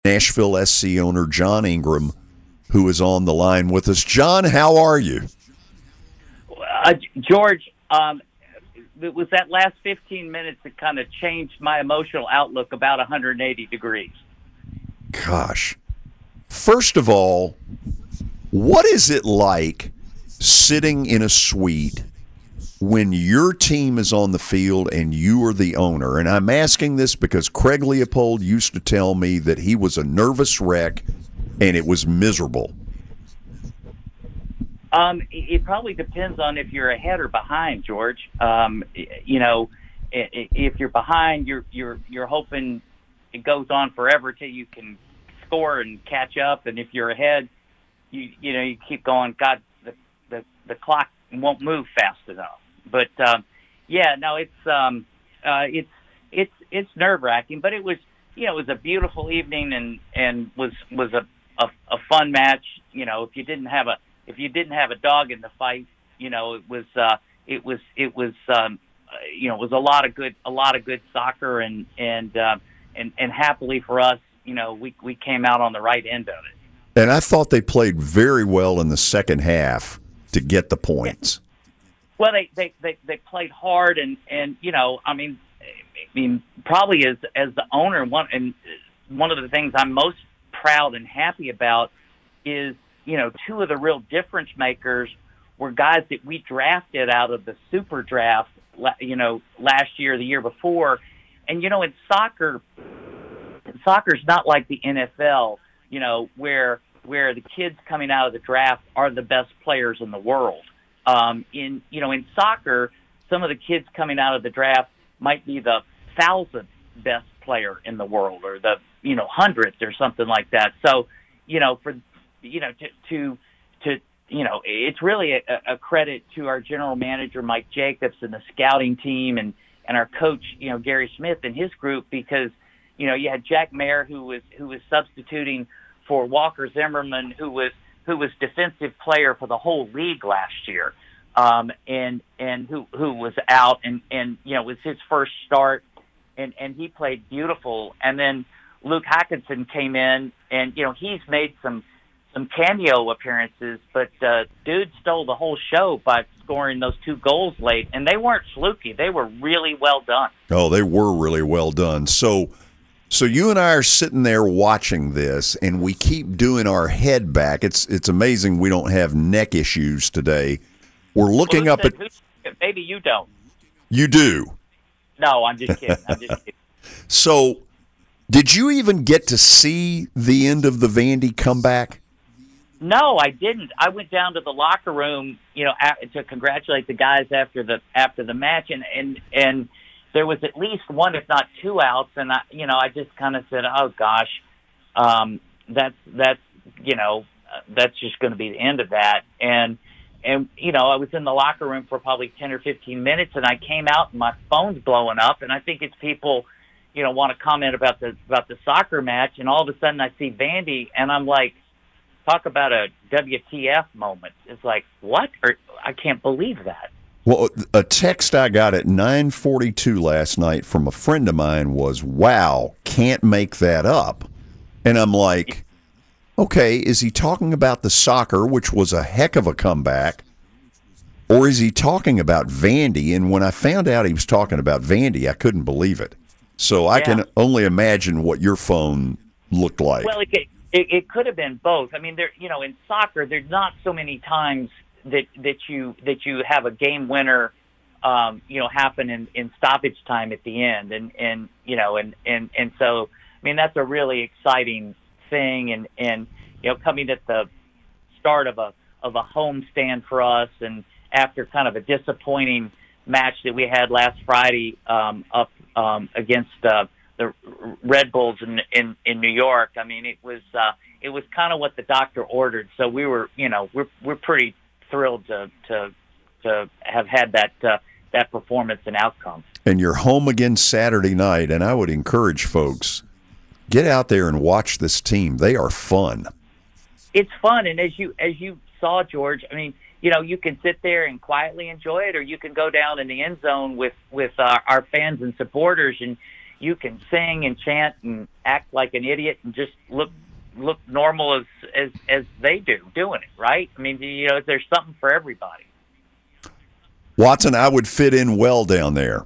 Nashville SC owner John Ingram, who is on the line with us. John, how are you? George, it was that last 15 minutes that kind of changed my emotional outlook about 180 degrees. Gosh. First of all, what is it like sitting in a suite when your team is on the field and you are the owner? And I'm asking this because Craig Leopold used to tell me that he was a nervous wreck and it was miserable. It probably depends on if you're ahead or behind, George. If you're behind, you're hoping it goes on forever till you can score and catch up, and if you're ahead, you keep going. God, the clock won't move fast enough. But it's nerve wracking. But it was it was a beautiful evening and was a fun match. If you didn't have a dog in the fight, it was a lot of good soccer and happily for us, we came out on the right end of it. And I thought they played very well in the second half to get the points. Well, they played hard and probably as the owner, one of the things I'm most proud and happy about is two of the real difference makers were guys that we drafted out of the super draft, last year, the year before. And, in soccer's not like the NFL, where the kids coming out of the draft are the best players in the world. In soccer, some of the kids coming out of the draft might be the 1,000th best player in the world, or the 100th or something like that. So, it's really a credit to our general manager Mike Jacobs and the scouting team and our coach Gary Smith and his group, because you had Jack Mayer who was substituting for Walker Zimmerman, who was defensive player for the whole league last year, and who was out and it was his first start, and he played beautiful. And then Luke Hackinson came in, and he's made some cameo appearances, but dude stole the whole show by scoring those 2 goals late, and they weren't fluky. They were really well done. Oh, they were really well done. So you and I are sitting there watching this, and we keep doing our head back. It's amazing we don't have neck issues today. We're looking up at. Maybe you don't. You do. No, I'm just kidding. So, did you even get to see the end of the Vandy comeback? No, I didn't. I went down to the locker room, to congratulate the guys after the match, and there was at least 1, if not 2 outs, and I just kind of said, "Oh gosh, that's just going to be the end of that." And I was in the locker room for probably 10 or 15 minutes, and I came out and my phone's blowing up, and I think it's people, want to comment about the soccer match, and all of a sudden I see Vandy, and I'm like, talk about a WTF moment. It's like, what? I can't believe that. Well, a text I got at 9:42 last night from a friend of mine was, "Wow, can't make that up." And I'm like, okay, is he talking about the soccer, which was a heck of a comeback, or is he talking about Vandy? And when I found out he was talking about Vandy, I couldn't believe it. So I can only imagine what your phone looked like. Well, it could have been both. I mean, in soccer, there's not so many times that you have a game winner, happen in stoppage time at the end, and so I mean that's a really exciting thing, and coming at the start of a home stand for us, and after kind of a disappointing match that we had last Friday up against the Red Bulls in New York. I mean, it was kind of what the doctor ordered. So we were, we're pretty thrilled to have had that performance and outcome. And you're home again Saturday night, and I would encourage folks, get out there and watch this team. They are fun. It's fun, and as you saw, George, I mean, you can sit there and quietly enjoy it, or you can go down in the end zone with our fans and supporters, and you can sing and chant and act like an idiot and just look normal as they do doing it, right? I mean, there's something for everybody. Watson, I would fit in well down there.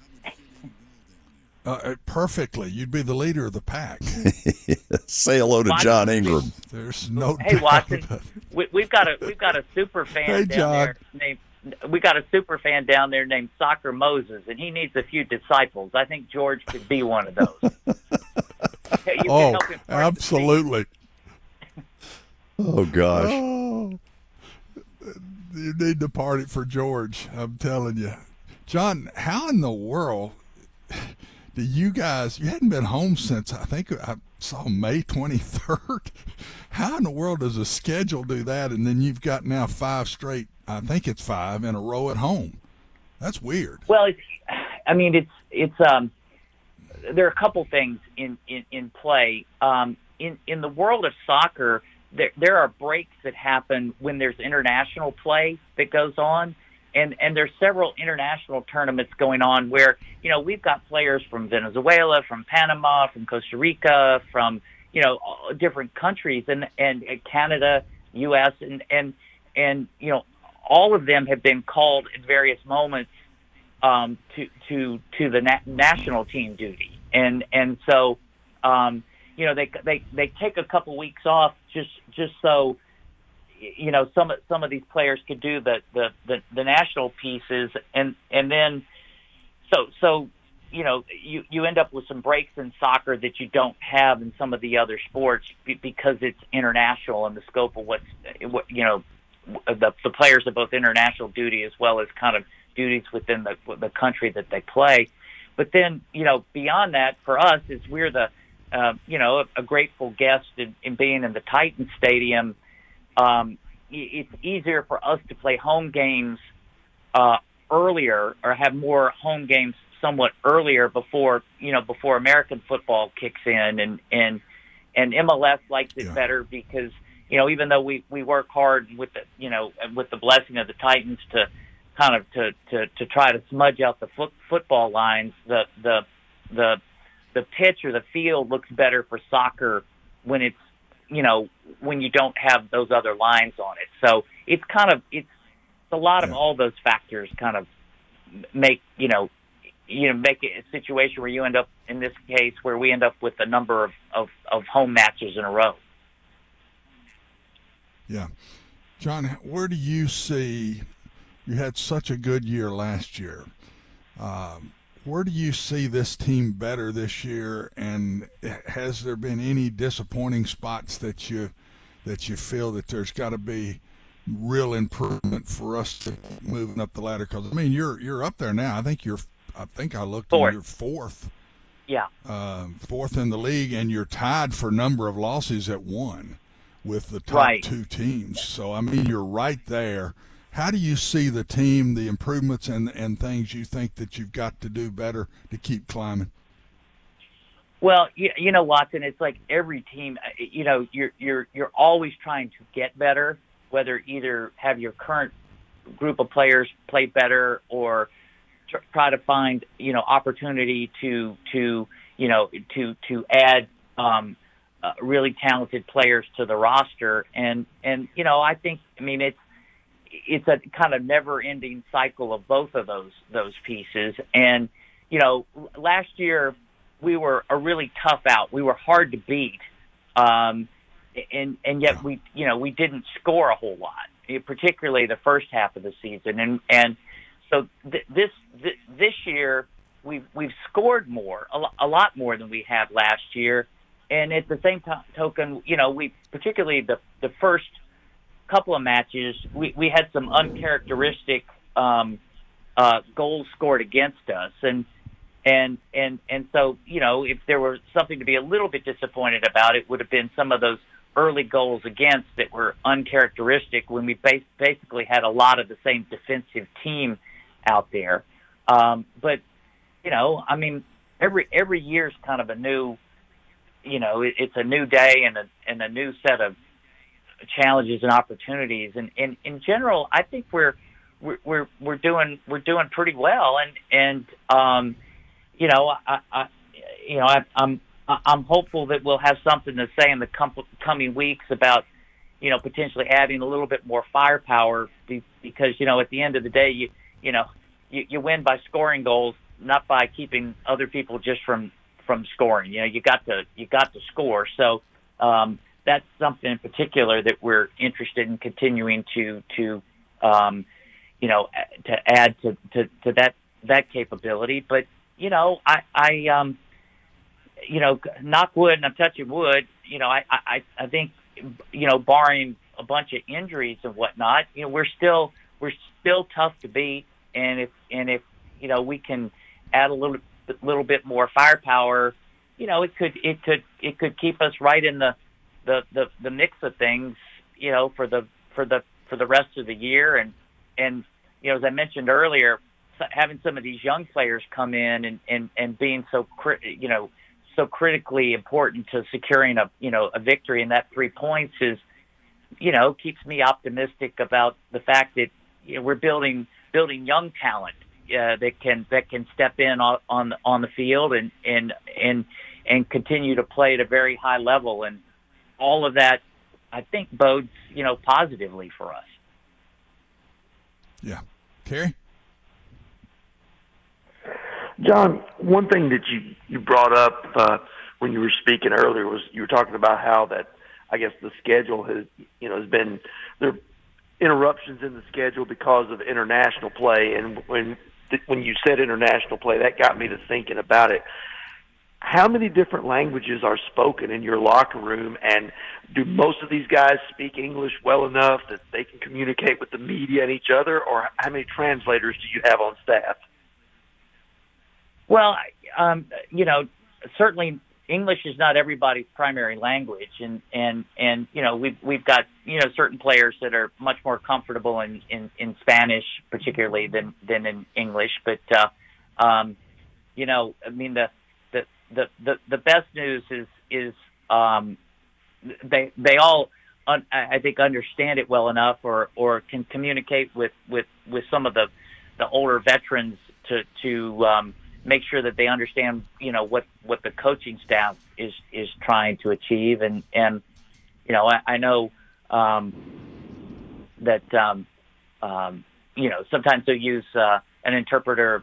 Perfectly. You'd be the leader of the pack. Say hello to Watson, John Ingram. There's no hey, doubt Watson, about it. we've got a super fan Hey, down John. there named. We got a super fan down there named Soccer Moses, and he needs a few disciples. I think George could be one of those. You can help him part absolutely. Oh, gosh. Oh, you need to party for George. I'm telling you. John, how in the world do you guys, you hadn't been home since, I think I saw May 23rd. How in the world does a schedule do that? And then you've got now 5 straight, I think it's 5 in a row at home. That's weird. Well, it's there are a couple things in play. In the world of soccer, there are breaks that happen when there's international play that goes on, and there's several international tournaments going on where we've got players from Venezuela, from Panama, from Costa Rica, from different countries, and Canada, U.S. and all of them have been called at various moments to the national team duty, and so they take a couple weeks off just so some of these players could do the national pieces, and then so you end up with some breaks in soccer that you don't have in some of the other sports because it's international and the scope of what the players have both international duty as well as kind of duties within the country that they play. But then, beyond that, for us, is we're the, a grateful guest in being in the Titan Stadium. It's easier for us to play home games earlier or have more home games somewhat earlier before American football kicks in, and MLS likes it better because even though we work hard with the blessing of the Titans to kind of to try to smudge out the football lines, the pitch or the field looks better for soccer when it's when you don't have those other lines on it. So it's a lot of all those factors kind of make make it a situation where you end up, in this case, where we end up with a number of home matches in a row. Yeah. John, where do you see, you had such a good year last year, where do you see this team better this year, and has there been any disappointing spots that you feel that there's got to be real improvement for us to moving up the ladder? Because I mean, you're up there now. I think I looked and you're 4th. Yeah. 4th in the league, and you're tied for number of losses at 1 with the top 2 teams. So I mean, you're right there. How do you see the team, the improvements and things you think that you've got to do better to keep climbing? Well, Watson, it's like every team, you're always trying to get better, whether either have your current group of players play better or try to find, opportunity to add really talented players to the roster. And I think, it's a kind of never-ending cycle of both of those pieces. And last year we were a really tough out. We were hard to beat, and yet we didn't score a whole lot, particularly the first half of the season. And so this year we've scored more, a lot more than we had last year. And at the same token, we particularly the first couple of matches, we had some uncharacteristic goals scored against us, and so if there were something to be a little bit disappointed about, it would have been some of those early goals against that were uncharacteristic when we basically had a lot of the same defensive team out there. But every year's kind of a new, it's a new day and a new set of challenges and opportunities, and in general, I think we're doing pretty well, and I'm hopeful that we'll have something to say in the coming weeks about, potentially adding a little bit more firepower because, at the end of the day, you win by scoring goals, not by keeping other people just from scoring. You got to score. So that's something in particular that we're interested in continuing to add to that capability. But I knock wood, and I'm touching wood. I think barring a bunch of injuries and whatnot, we're still tough to beat. And if we can add a little bit more firepower, it could keep us right in the mix of things, for the rest of the year. And as I mentioned earlier, having some of these young players come in and being so critically important to securing a victory in that 3 points is, keeps me optimistic about the fact that we're building young talent that can step in on the field and continue to play at a very high level, and all of that I think bodes positively for us. Yeah, Terry. John, one thing that you brought up when you were speaking earlier was you were talking about how that, I guess, the schedule has been, there are interruptions in the schedule because of international play. And when you said international play, that got me to thinking about it. How many different languages are spoken in your locker room, and do most of these guys speak English well enough that they can communicate with the media and each other, or how many translators do you have on staff? Well, certainly English is not everybody's primary language, and we've got certain players that are much more comfortable in Spanish, particularly than in English. But I mean the best news is they all I think understand it well enough, or can communicate with some of the older veterans to make sure that they understand, what the coaching staff is trying to achieve. And I know that, sometimes they'll use an interpreter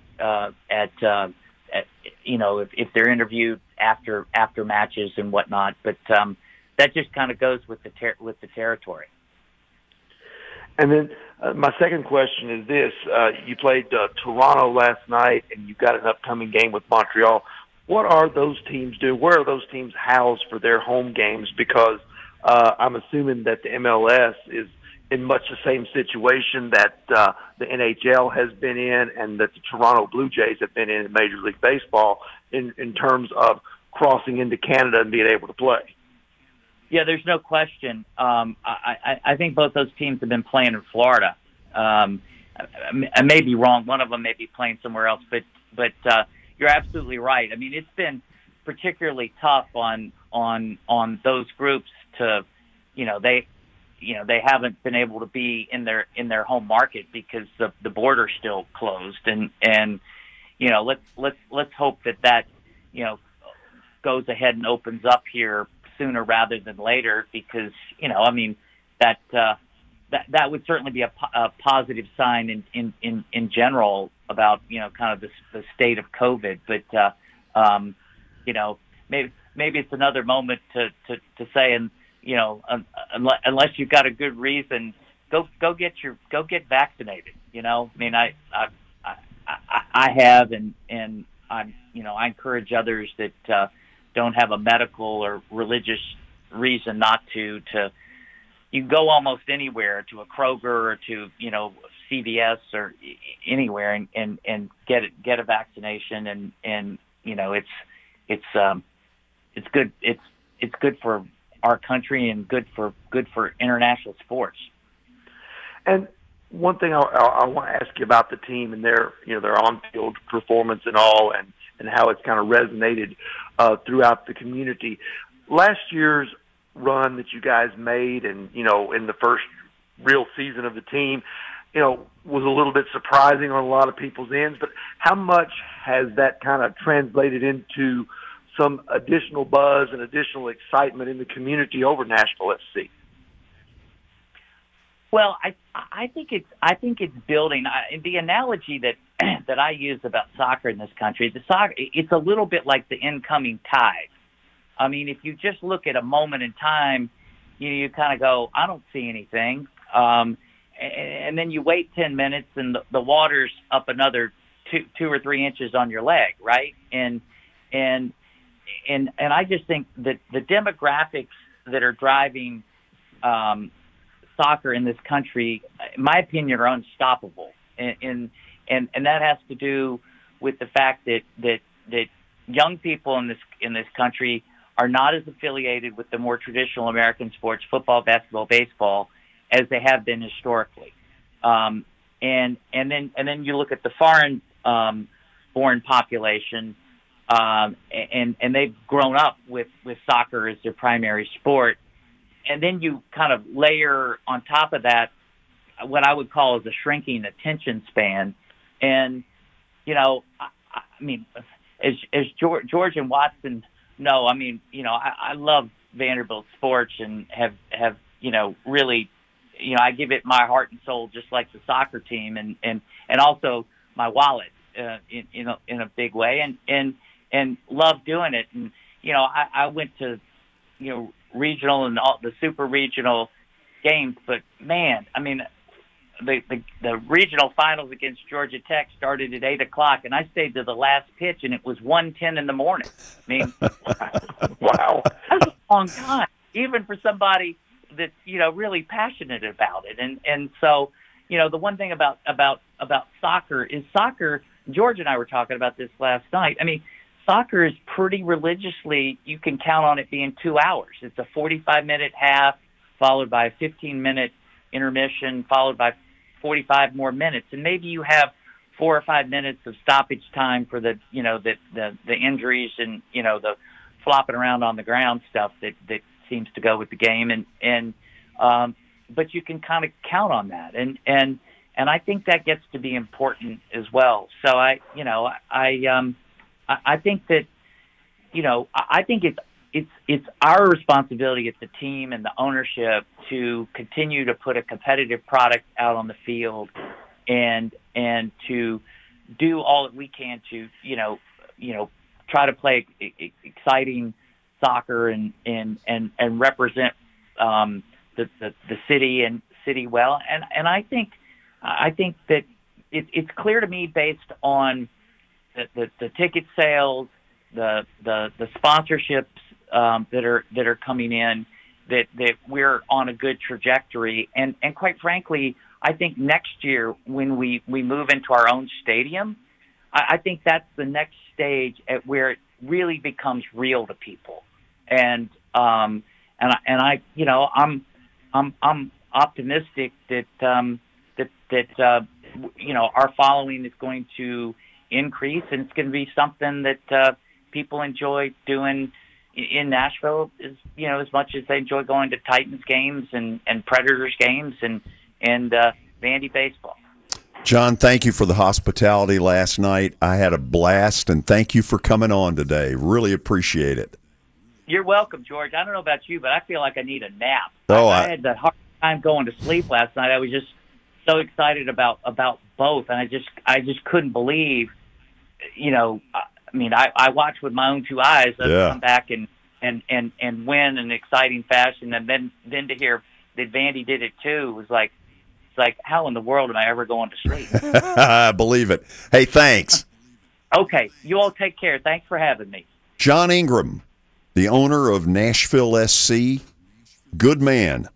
if they're interviewed after matches and whatnot. But that just kind of goes with the territory. And then my second question is this. You played Toronto last night, and you've got an upcoming game with Montreal. What are those teams doing? Where are those teams housed for their home games? Because I'm assuming that the MLS is in much the same situation that the NHL has been in, and that the Toronto Blue Jays have been in Major League Baseball in terms of crossing into Canada and being able to play. Yeah, there's no question. I think both those teams have been playing in Florida. I may be wrong. One of them may be playing somewhere else, but you're absolutely right. I mean, it's been particularly tough on those groups to, they haven't been able to be in their home market because the border's still closed, and let's hope that goes ahead and opens up here sooner rather than later, because that would certainly be a positive sign in general about kind of the state of COVID. But maybe it's another moment to say, and unless you've got a good reason, go get vaccinated. I mean, I have, and I encourage others that don't have a medical or religious reason not to. You can go almost anywhere, to a Kroger or to CVS or anywhere, and get a vaccination, and it's good. It's good for our country and good for international sports. And one thing I want to ask you about the team and their on-field performance and all, and how it's kind of resonated throughout the community. Last year's run that you guys made, and in the first real season of the team, was a little bit surprising on a lot of people's ends. But how much has that kind of translated into some additional buzz and additional excitement in the community over Nashville SC? Well, I think it's building. The analogy that that I use about soccer in this country, it's a little bit like the incoming tide. I mean, if you just look at a moment in time, you kind of go, I don't see anything, and then you wait 10 minutes and the water's up another 2 or 3 inches on your leg, right? And I just think that the demographics that are driving soccer in this country, in my opinion, are unstoppable, and that has to do with the fact that young people in this country are not as affiliated with the more traditional American sports, football, basketball, baseball, as they have been historically. And then you look at the foreign born population, and they've grown up with soccer as their primary sport. And then you kind of layer on top of that what I would call as a shrinking attention span. And, I mean, as George and Watson know, I mean, I love Vanderbilt sports and have really, I give it my heart and soul just like the soccer team and also my wallet in a big way and love doing it. And, I went to, regional and all the super regional games, but man, I mean, the regional finals against Georgia Tech started at 8:00, and I stayed to the last pitch, and it was 1:10 in the morning. I mean, wow, that's a long time, even for somebody that's really passionate about it. And so, the one thing about soccer is George and I were talking about this last night. I mean, soccer is pretty religiously, you can count on it being 2 hours. It's a 45-minute half, followed by a 15-minute intermission, followed by 45 more minutes. And maybe you have 4 or 5 minutes of stoppage time for the injuries and, the flopping around on the ground stuff that seems to go with the game. But you can kind of count on that. And I think that gets to be important as well. So I think that, I think it's our responsibility as the team and the ownership to continue to put a competitive product out on the field and to do all that we can to, try to play exciting soccer and represent the city well. And I think that it's clear to me based on the ticket sales, the sponsorships that are coming in, that we're on a good trajectory. And quite frankly, I think next year when we move into our own stadium, I think that's the next stage at where it really becomes real to people. And I'm optimistic that our following is going to increase, and it's going to be something that people enjoy doing in Nashville as much as they enjoy going to Titans games and Predators games and Vandy baseball. John, thank you for the hospitality last night. I had a blast, and thank you for coming on today. Really appreciate it. You're welcome, George. I don't know about you, but I feel like I need a nap. Oh, I had that hard time going to sleep last night. I was just so excited about both, and I just couldn't believe, I watched with my own 2 eyes us come back and win in an exciting fashion, and then to hear that Vandy did it too was like, it's like, how in the world am I ever going to sleep? I believe it. Hey, thanks. Okay, you all take care. Thanks for having me. John Ingram, the owner of Nashville SC, good man.